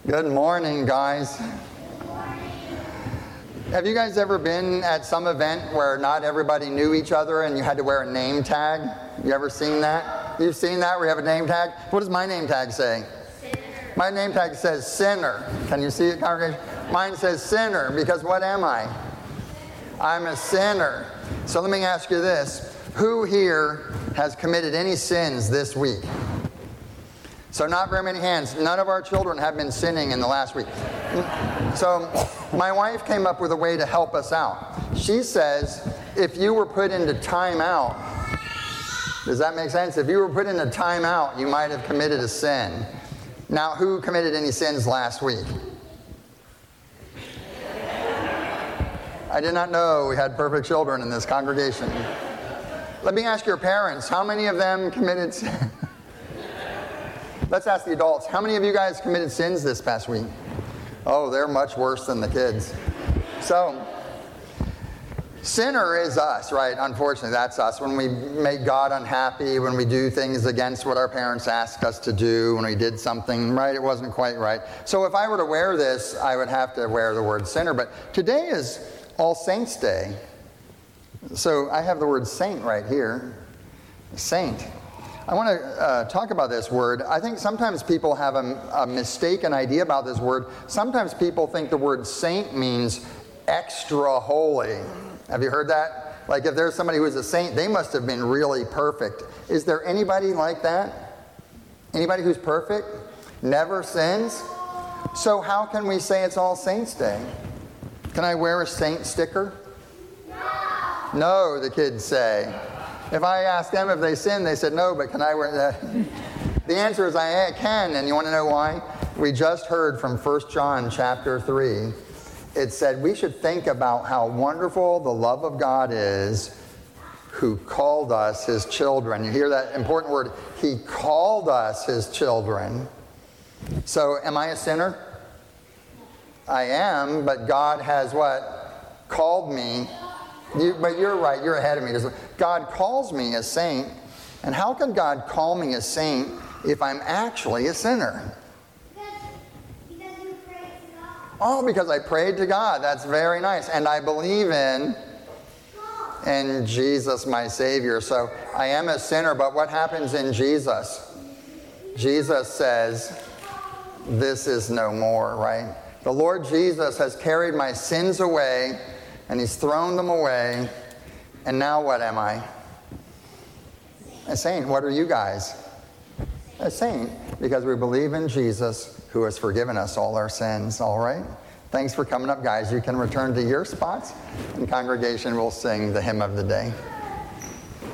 Good morning, guys. Have you guys ever been at some event where not everybody knew each other and you had to wear a name tag? You ever seen that? You've seen that where you have a name tag? What does my name tag say? Sinner. My name tag says sinner. Can you see it, congregation? Mine says sinner because what am I? I'm a sinner. So let me ask you this. Who here has committed any sins this week? So not very many hands. None of our children have been sinning in the last week. So my wife came up with a way to help us out. She says, if you were put into timeout, does that make sense? If you were put into timeout, you might have committed a sin. Now, who committed any sins last week? I did not know we had perfect children in this congregation. Let me ask your parents, how many of them committed sin? Let's ask the adults. How many of you guys committed sins this past week? Oh, they're much worse than the kids. So, sinner is us, right? Unfortunately, that's us. When we make God unhappy, when we do things against what our parents asked us to do, when we did something, right, it wasn't quite right. So if I were to wear this, I would have to wear the word sinner. But today is All Saints' Day. So I have the word saint right here. Saint. I want to talk about this word. I think sometimes people have a mistaken idea about this word. Sometimes people think the word saint means extra holy. Have you heard that? Like if there's somebody who's a saint, they must have been really perfect. Is there anybody like that? Anybody who's perfect? Never sins? So how can we say it's All Saints' Day? Can I wear a saint sticker? No, the kids say. If I asked them if they sinned, they said no, but can I wear that? The answer is I can, and you want to know why? We just heard from 1 John chapter 3. It said we should think about how wonderful the love of God is who called us his children. You hear that important word? He called us his children. So am I a sinner? I am, but God has what? Called me. But you're right, you're ahead of me. God calls me a saint. And how can God call me a saint if I'm actually a sinner? Because you prayed to God. Oh, because I prayed to God. That's very nice. And I believe in Jesus, my Savior. So I am a sinner, but what happens in Jesus? Jesus says, this is no more, right? The Lord Jesus has carried my sins away, and he's thrown them away. And now what am I? A saint. What are you guys? A saint. Because we believe in Jesus who has forgiven us all our sins. All right? Thanks for coming up, guys. You can return to your spots, and congregation will sing the hymn of the day.